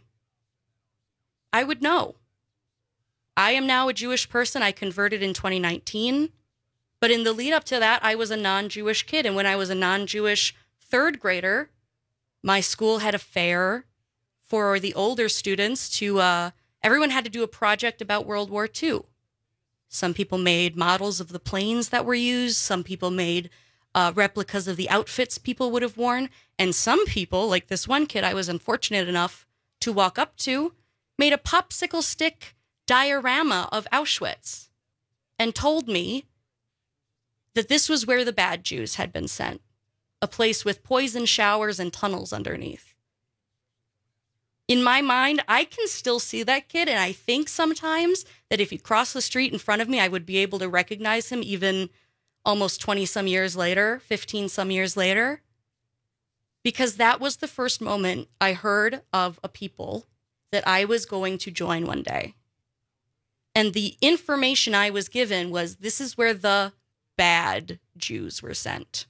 I would know. I am now a Jewish person. I converted in twenty nineteen. But in the lead up to that, I was a non-Jewish kid. And when I was a non-Jewish third grader, my school had a fair for the older students to, uh, everyone had to do a project about World War Two. Some people made models of the planes that were used. Some people made Uh, replicas of the outfits people would have worn. And some people, like this one kid I was unfortunate enough to walk up to, made a popsicle stick diorama of Auschwitz and told me that this was where the bad Jews had been sent, a place with poison showers and tunnels underneath. In my mind, I can still see that kid, and I think sometimes that if he crossed the street in front of me, I would be able to recognize him even almost twenty some years later, fifteen some years later, because that was the first moment I heard of a people that I was going to join one day. And the information I was given was, this is where the bad Jews were sent.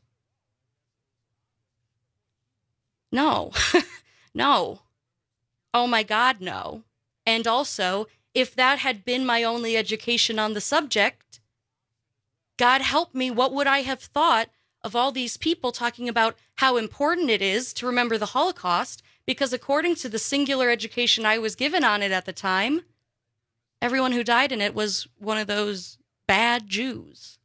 No, no. Oh my God, no. And also, if that had been my only education on the subject, God help me, what would I have thought of all these people talking about how important it is to remember the Holocaust? Because according to the singular education I was given on it at the time, everyone who died in it was one of those bad Jews.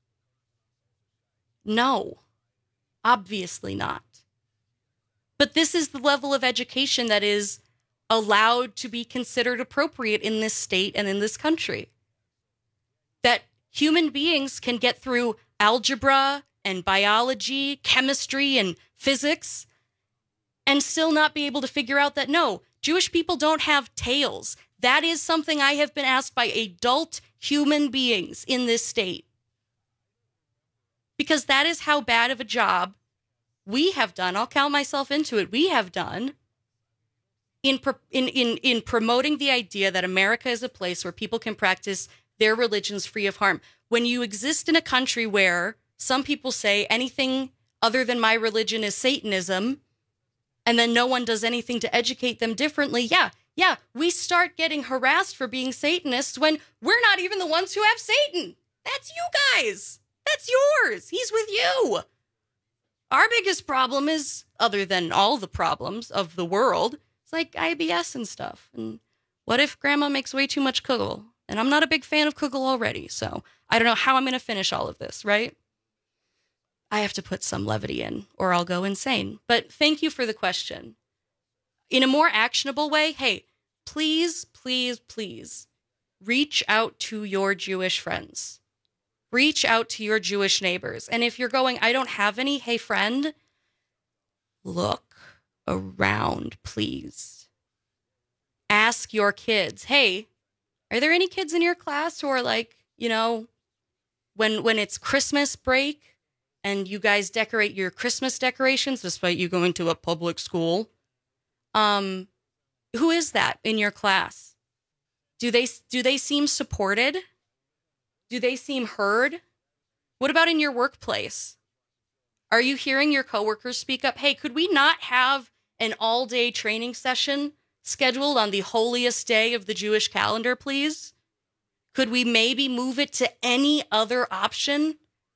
No, obviously not. But this is the level of education that is allowed to be considered appropriate in this state and in this country. That human beings can get through algebra and biology, chemistry and physics, and still not be able to figure out that, no, Jewish people don't have tails. That is something I have been asked by adult human beings in this state. Because that is how bad of a job we have done, I'll count myself into it, we have done in, pro- in, in, in promoting the idea that America is a place where people can practice their religions free of harm. When you exist in a country where some people say anything other than my religion is Satanism, and then no one does anything to educate them differently, yeah, yeah, we start getting harassed for being Satanists when we're not even the ones who have Satan. That's you guys. That's yours. He's with you. Our biggest problem is, other than all the problems of the world, it's like I B S and stuff. And what if grandma makes way too much kugel? And I'm not a big fan of kugel already, so I don't know how I'm going to finish all of this, right? I have to put some levity in, or I'll go insane. But thank you for the question. In a more actionable way, hey, please, please, please reach out to your Jewish friends. Reach out to your Jewish neighbors. And if you're going, I don't have any, hey, friend, look around, please. Ask your kids, hey, are there any kids in your class who are like, you know, when when it's Christmas break and you guys decorate your Christmas decorations despite you going to a public school? Um, who is that in your class? Do they do they seem supported? Do they seem heard? What about in your workplace? Are you hearing your coworkers speak up? Hey, could we not have an all-day training session scheduled on the holiest day of the Jewish calendar, please? Could we maybe move it to any other option?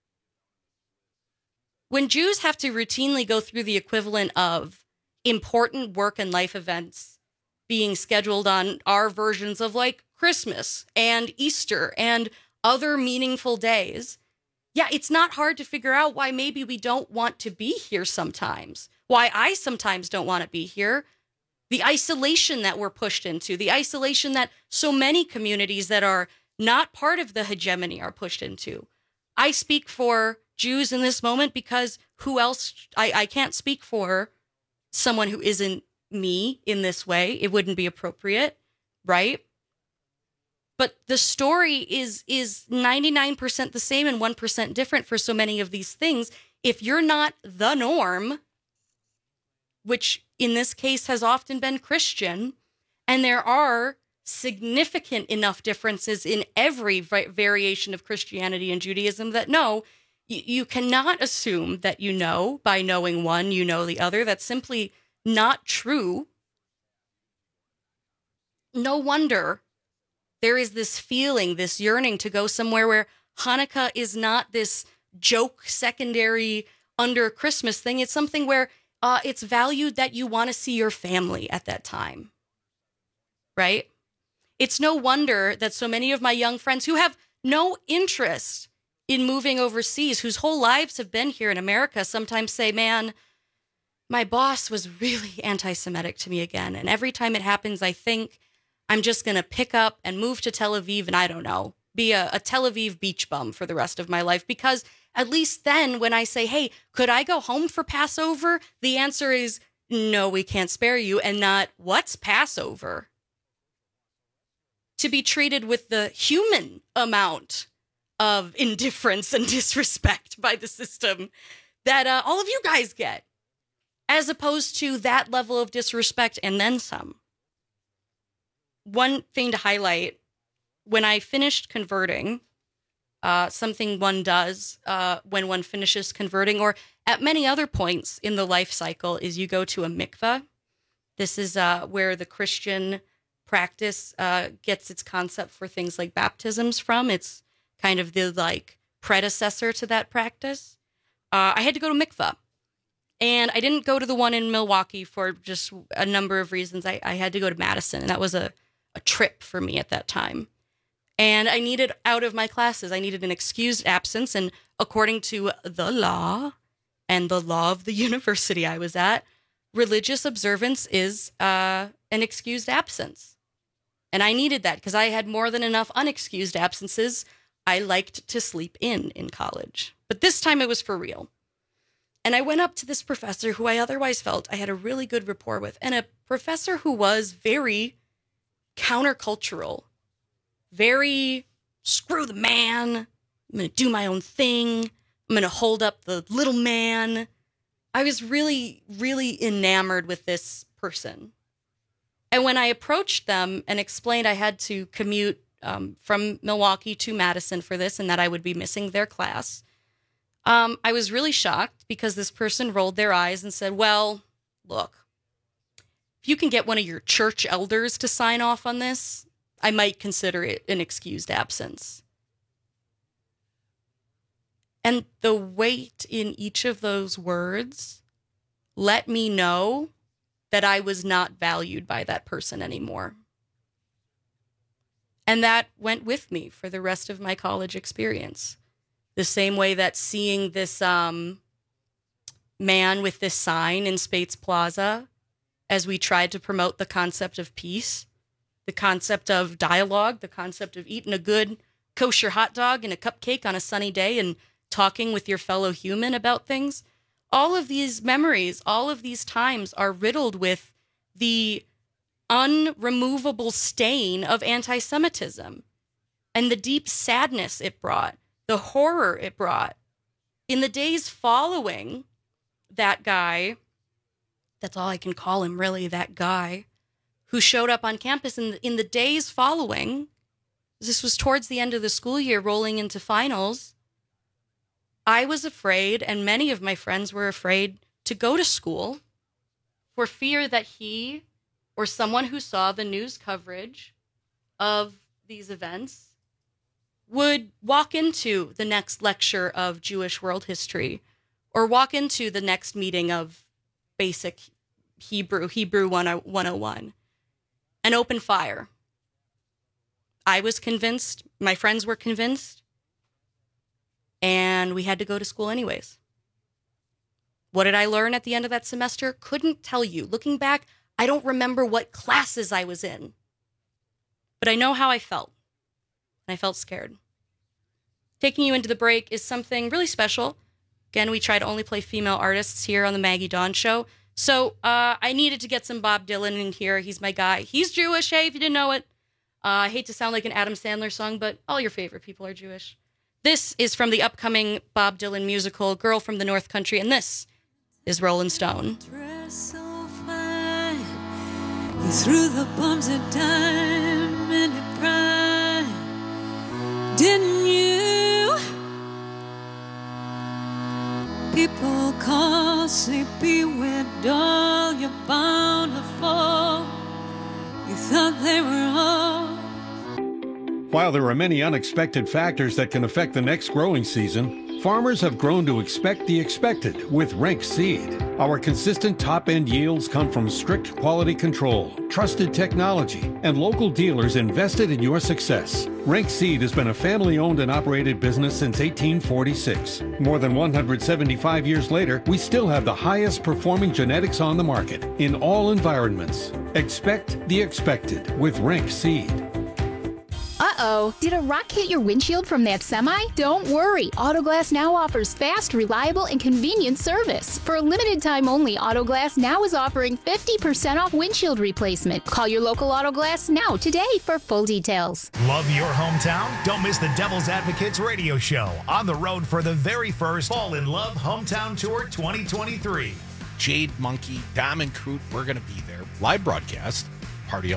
When Jews have to routinely go through the equivalent of important work and life events being scheduled on our versions of like Christmas and Easter and other meaningful days, yeah, it's not hard to figure out why maybe we don't want to be here sometimes, why I sometimes don't want to be here. The isolation that we're pushed into, the isolation that so many communities that are not part of the hegemony are pushed into. I speak for Jews in this moment because who else, I, I can't speak for someone who isn't me in this way. It wouldn't be appropriate, right? But the story is is ninety-nine percent the same and one percent different for so many of these things. If you're not the norm, which in this case has often been Christian, and there are significant enough differences in every vi- variation of Christianity and Judaism that no, y- you cannot assume that you know by knowing one, you know the other. That's simply not true. No wonder there is this feeling, this yearning to go somewhere where Hanukkah is not this joke secondary under Christmas thing. It's something where uh, it's valued that you want to see your family at that time, right? It's no wonder that so many of my young friends who have no interest in moving overseas, whose whole lives have been here in America, sometimes say, man, my boss was really anti-Semitic to me again. And every time it happens, I think I'm just going to pick up and move to Tel Aviv and I don't know, be a, a Tel Aviv beach bum for the rest of my life. Because at least then when I say, hey, could I go home for Passover? The answer is, no, we can't spare you. And not, what's Passover? To be treated with the human amount of indifference and disrespect by the system that uh, all of you guys get, as opposed to that level of disrespect and then some. One thing to highlight, when I finished converting, uh, something one does uh, when one finishes converting, or at many other points in the life cycle, is you go to a mikveh. This is uh, where the Christian practice uh, gets its concept for things like baptisms from. It's kind of the like predecessor to that practice. Uh, I had to go to mikvah. And I didn't go to the one in Milwaukee for just a number of reasons. I, I had to go to Madison, and that was a, a trip for me at that time. And I needed out of my classes. I needed an excused absence. And according to the law and the law of the university I was at, religious observance is uh, an excused absence. And I needed that because I had more than enough unexcused absences. I liked to sleep in in college. But this time it was for real. And I went up to this professor who I otherwise felt I had a really good rapport with, and a professor who was very countercultural, very screw the man, I'm going to do my own thing, I'm going to hold up the little man. I was really, really enamored with this person. And when I approached them and explained I had to commute um, from Milwaukee to Madison for this and that I would be missing their class, Um, I was really shocked because this person rolled their eyes and said, well, look, if you can get one of your church elders to sign off on this, I might consider it an excused absence. And the weight in each of those words let me know that I was not valued by that person anymore. And that went with me for the rest of my college experience. The same way that seeing this um, man with this sign in Spates Plaza as we tried to promote the concept of peace, the concept of dialogue, the concept of eating a good kosher hot dog and a cupcake on a sunny day and talking with your fellow human about things. All of these memories, all of these times are riddled with the unremovable stain of anti-Semitism and the deep sadness it brought. The horror it brought. In the days following that guy, that's all I can call him really, that guy, who showed up on campus in the, in the days following, this was towards the end of the school year, rolling into finals, I was afraid, and many of my friends were afraid to go to school for fear that he or someone who saw the news coverage of these events would walk into the next lecture of Jewish world history or walk into the next meeting of basic Hebrew, Hebrew one oh one, and open fire. I was convinced, my friends were convinced, and we had to go to school anyways. What did I learn at the end of that semester? Couldn't tell you. Looking back, I don't remember what classes I was in, but I know how I felt, and I felt scared. Taking you into the break is something really special. Again, we try to only play female artists here on the Maggie Dawn Show. So uh, I needed to get some Bob Dylan in here. He's my guy. He's Jewish, hey, if you didn't know it. Uh, I hate to sound like an Adam Sandler song, but all your favorite people are Jewish. This is from the upcoming Bob Dylan musical, Girl from the North Country, and this is Rolling Stone. So fine, you threw the bombs at time and at pride, didn't you? People call, say, beware, doll, you're bound to fall. You thought they were all. While there are many unexpected factors that can affect the next growing season, farmers have grown to expect the expected with Rank Seed. Our consistent top-end yields come from strict quality control, trusted technology, and local dealers invested in your success. Rank Seed has been a family-owned and operated business since eighteen forty-six. More than one hundred seventy-five years later, we still have the highest performing genetics on the market in all environments. Expect the expected with Rank Seed. Uh-oh, did a rock hit your windshield from that semi? Don't worry, Autoglass Now offers fast, reliable, and convenient service. For a limited time only, Autoglass Now is offering fifty percent off windshield replacement. Call your local Autoglass Now today for full details. Love your hometown? Don't miss the Devil's Advocates radio show on the road for the very first Fall in Love Hometown Tour twenty twenty-three. Jade Monkey, Diamond Crute, we're going to be there. Live broadcast, party all night.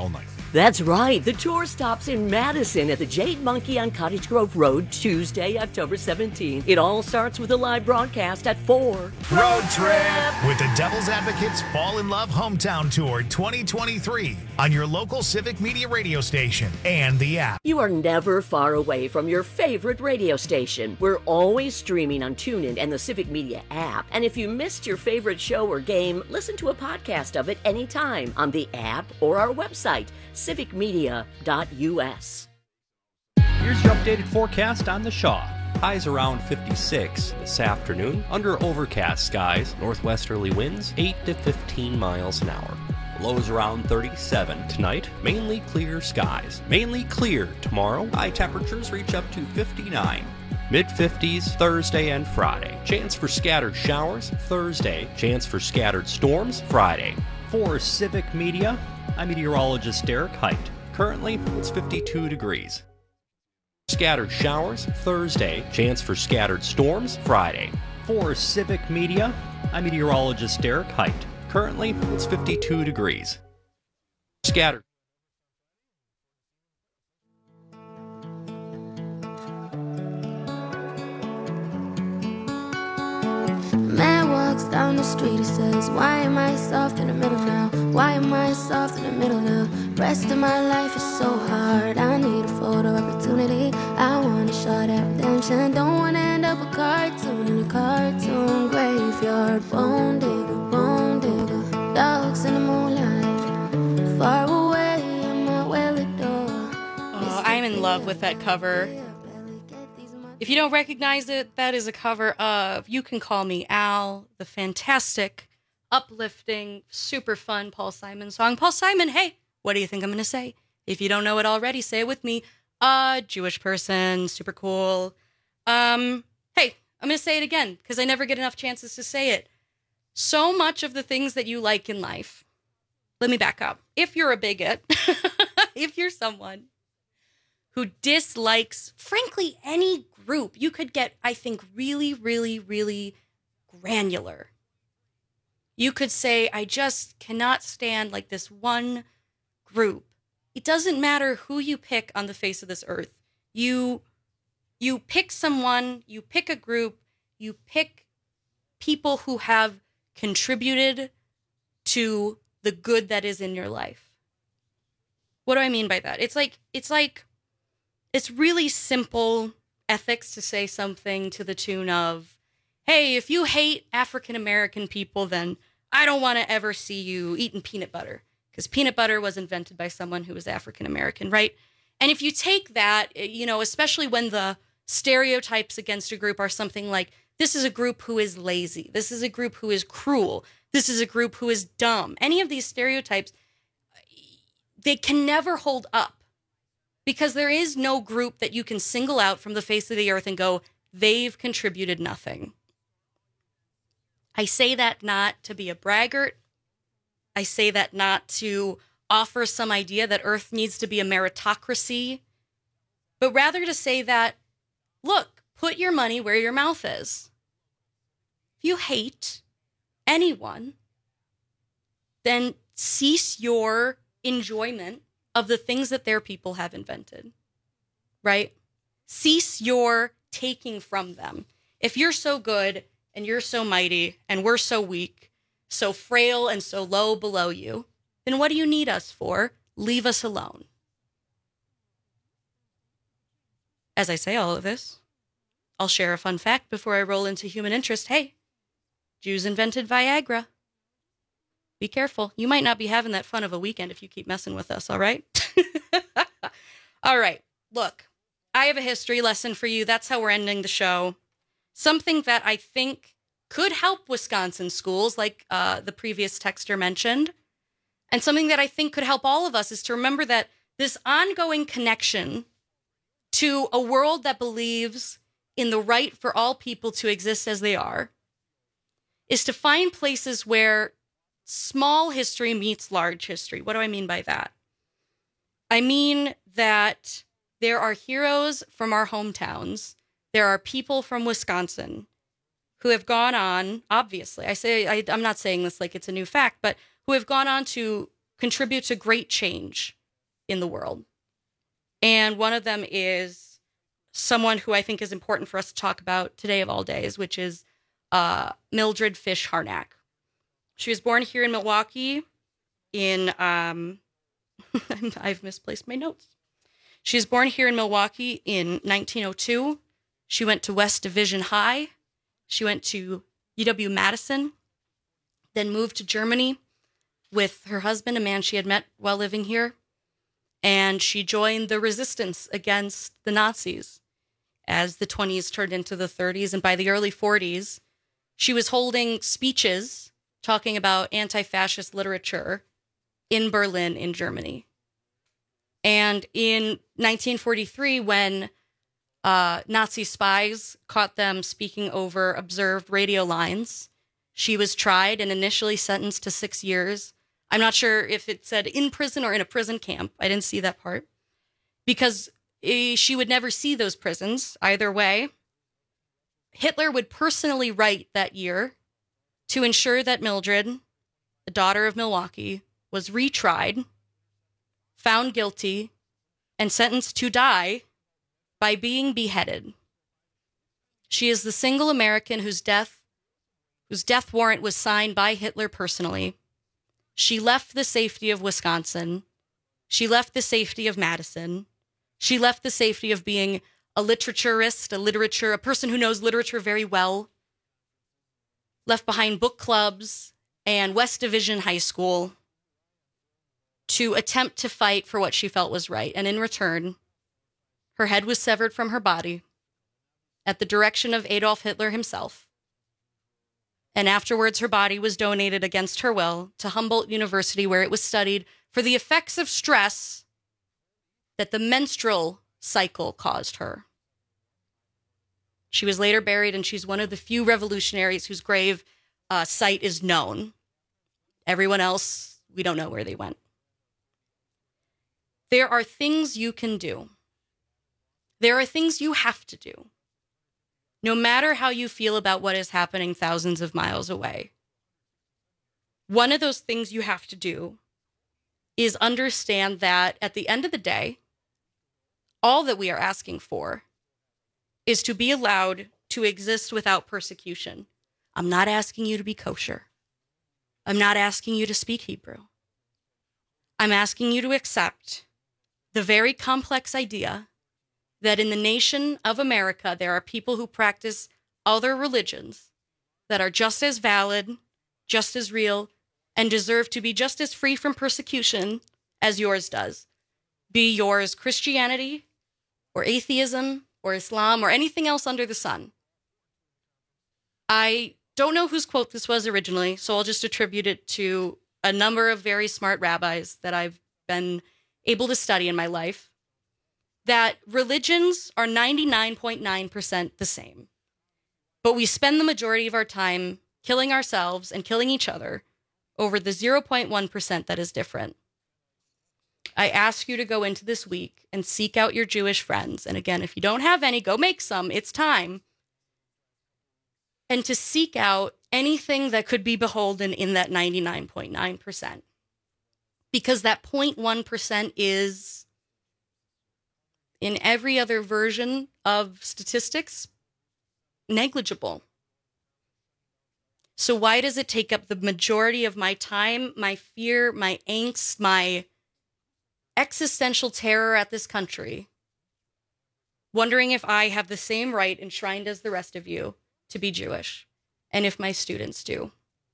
That's right. The tour stops in Madison at the Jade Monkey on Cottage Grove Road, Tuesday, October seventeenth. It all starts with a live broadcast at four. Road trip with the Devil's Advocates Fall in Love Hometown Tour twenty twenty-three on your local Civic Media radio station and the app. You are never far away from your favorite radio station. We're always streaming on TuneIn and the Civic Media app. And if you missed your favorite show or game, listen to a podcast of it anytime on the app or our website, civic media dot u s. Here's your updated forecast on the Shaw. Highs around fifty-six this afternoon, under overcast skies, northwesterly winds eight to fifteen miles an hour. Lows around thirty-seven tonight, mainly clear skies. Mainly clear tomorrow, high temperatures reach up to fifty-nine. Mid-fifties Thursday and Friday. Chance for scattered showers Thursday. Chance for scattered storms Friday. For Civic Media, I'm meteorologist Derek Height. Currently, it's fifty-two degrees. Scattered showers Thursday. Chance for scattered storms Friday. For Civic Media, I'm meteorologist Derek Height. Currently, it's fifty-two degrees. Scattered. Man walks down the street, he says, why am I soft in the middle now? Why am I soft in the middle now? Rest of my life is so hard, I need a photo opportunity. I want a shot at redemption, don't want to end up a cartoon in a cartoon graveyard. Bone digger, bone digger, dogs in the moonlight, far away in my well door. Oh, I'm in love with that cover. If you don't recognize it, that is a cover of You Can Call Me Al, the fantastic, uplifting, super fun Paul Simon song. Paul Simon, hey, what do you think I'm going to say? If you don't know it already, say it with me. Uh, Jewish person, super cool. Um, hey, I'm going to say it again because I never get enough chances to say it. So much of the things that you like in life. Let me back up. If you're a bigot, if you're someone who dislikes, frankly, any group, you could get, I think, really, really, really granular. You could say, I just cannot stand like this one group. It doesn't matter who you pick on the face of this earth. You, you pick someone, you pick a group, you pick people who have contributed to the good that is in your life. What do I mean by that? It's like, it's like, it's really simple ethics to say something to the tune of, hey, if you hate African American people, then I don't want to ever see you eating peanut butter because peanut butter was invented by someone who was African American, right? And if you take that, you know, especially when the stereotypes against a group are something like, this is a group who is lazy, this is a group who is cruel, this is a group who is dumb. Any of these stereotypes, they can never hold up. Because there is no group that you can single out from the face of the earth and go, they've contributed nothing. I say that not to be a braggart. I say that not to offer some idea that Earth needs to be a meritocracy, but rather to say that, look, put your money where your mouth is. If you hate anyone, then cease your enjoyment of the things that their people have invented, right? Cease your taking from them. If you're so good and you're so mighty and we're so weak, so frail and so low below you, then what do you need us for? Leave us alone. As I say all of this, I'll share a fun fact before I roll into human interest. Hey, Jews invented Viagra. Be careful. You might not be having that fun of a weekend if you keep messing with us, all right? All right. Look, I have a history lesson for you. That's how we're ending the show. Something that I think could help Wisconsin schools, like uh, the previous texter mentioned. And something that I think could help all of us is to remember that this ongoing connection to a world that believes in the right for all people to exist as they are is to find places where small history meets large history. What do I mean by that? I mean that there are heroes from our hometowns. There are people from Wisconsin who have gone on, obviously, I say, I, I'm not saying this like it's a new fact, but who have gone on to contribute to great change in the world. And one of them is someone who I think is important for us to talk about today of all days, which is uh, Mildred Fish Harnack. She was born here in Milwaukee in, um, I've misplaced my notes. She was born here in Milwaukee in nineteen oh two. She went to West Division High. She went to U W Madison, then moved to Germany with her husband, a man she had met while living here. And she joined the resistance against the Nazis as the twenties turned into the thirties. And by the early forties, she was holding speeches talking about anti-fascist literature in Berlin, in Germany. And in nineteen forty-three, when uh, Nazi spies caught them speaking over observed radio lines, she was tried and initially sentenced to six years. I'm not sure if it said in prison or in a prison camp. I didn't see that part. Because eh, she would never see those prisons either way. Hitler would personally write that year to ensure that Mildred, the daughter of Milwaukee, was retried, found guilty, and sentenced to die by being beheaded. She is the single American whose death, whose death warrant was signed by Hitler personally. She left the safety of Wisconsin. She left the safety of Madison. She left the safety of being a literaturist, a literature, a person who knows literature very well. Left behind book clubs and West Division High School to attempt to fight for what she felt was right. And in return, her head was severed from her body at the direction of Adolf Hitler himself. And afterwards, her body was donated against her will to Humboldt University, where it was studied for the effects of stress that the menstrual cycle caused her. She was later buried, and she's one of the few revolutionaries whose grave uh, site is known. Everyone else, we don't know where they went. There are things you can do. There are things you have to do, no matter how you feel about what is happening thousands of miles away. One of those things you have to do is understand that at the end of the day, all that we are asking for is to be allowed to exist without persecution. I'm not asking you to be kosher. I'm not asking you to speak Hebrew. I'm asking you to accept the very complex idea that in the nation of America, there are people who practice other religions that are just as valid, just as real, and deserve to be just as free from persecution as yours does. Be yours Christianity or atheism or Islam or anything else under the sun. I don't know whose quote this was originally, so I'll just attribute it to a number of very smart rabbis that I've been able to study in my life. That religions are ninety-nine point nine percent the same. But we spend the majority of our time killing ourselves and killing each other over the zero point one percent that is different. I ask you to go into this week and seek out your Jewish friends. And again, if you don't have any, go make some. It's time. And to seek out anything that could be beholden in that ninety-nine point nine percent. Because that zero point one percent is, in every other version of statistics, negligible. So why does it take up the majority of my time, my fear, my angst, my existential terror at this country, wondering if I have the same right enshrined as the rest of you to be Jewish, and if my students do?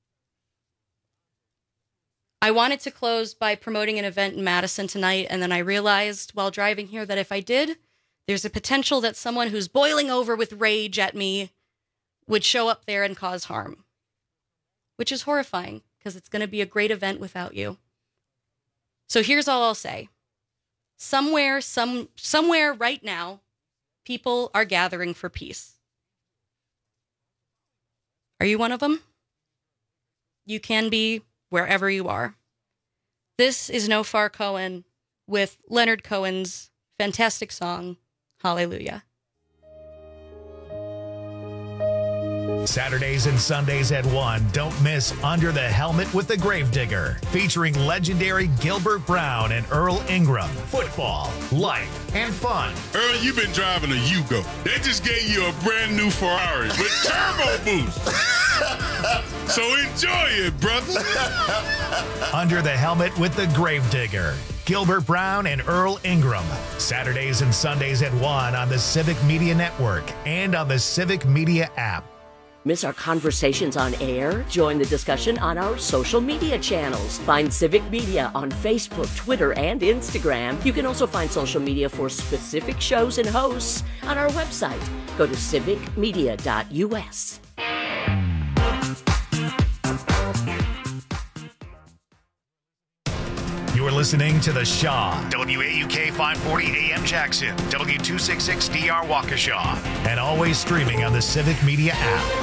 I wanted to close by promoting an event in Madison tonight, and then I realized while driving here that if I did, there's a potential that someone who's boiling over with rage at me would show up there and cause harm, which is horrifying because it's going to be a great event without you. So here's all I'll say. Somewhere, some, somewhere right now, people are gathering for peace. Are you one of them? You can be wherever you are. This is Nofar Cohen with Leonard Cohen's fantastic song, Hallelujah. Saturdays and Sundays at one, don't miss Under the Helmet with the Gravedigger, featuring legendary Gilbert Brown and Earl Ingram. Football, life, and fun. Earl, you've been driving a Yugo. They just gave you a brand new Ferrari with turbo boost. So enjoy it, brother. Under the Helmet with the Gravedigger. Gilbert Brown and Earl Ingram. Saturdays and Sundays at one on the Civic Media Network and on the Civic Media app. Miss our conversations on air? Join the discussion on our social media channels. Find Civic Media on Facebook, Twitter, and Instagram. You can also find social media for specific shows and hosts on our website. Go to civic media dot u s. You're listening to The Shaw, W A U K five forty A M Jackson, W two sixty-six D R Waukesha, and always streaming on the Civic Media app.